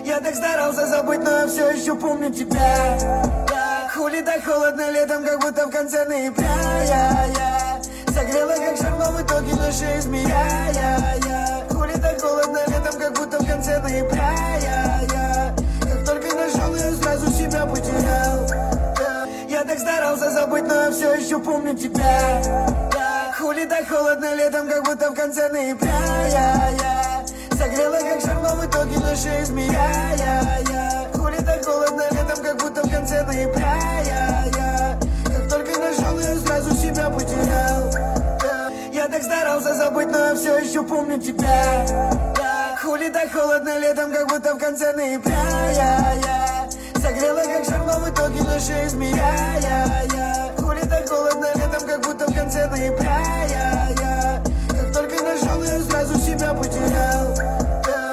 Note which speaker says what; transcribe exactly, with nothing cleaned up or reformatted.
Speaker 1: Я так старался забыть, но я все еще помню тебя. Да. Хули так холодно летом, как будто в конце ноября. Я, я согрела, как шарма, в итоге на шее змея. Я, я Хули так холодно летом, как будто в конце ноября. Я, я как только нашел, я сразу себя потерял. Да. Я так старался забыть, но я все еще помню тебя. Да. Хули так холодно летом, как будто в конце ноября. Я, я согрела, как шарма, в итоге на шее змея. Я, я Хули так холодно летом, как будто в конце ноября. Я, я как только нашел, я сразу себя потерял. Да. Я так старался забыть, но я все еще помню тебя. Да. Хули так холодно летом, как будто в конце ноября. Я, я согрела, как шарма, в итоге на шее змея. Я, я Хули так холодно летом, как будто в конце ноября. Я,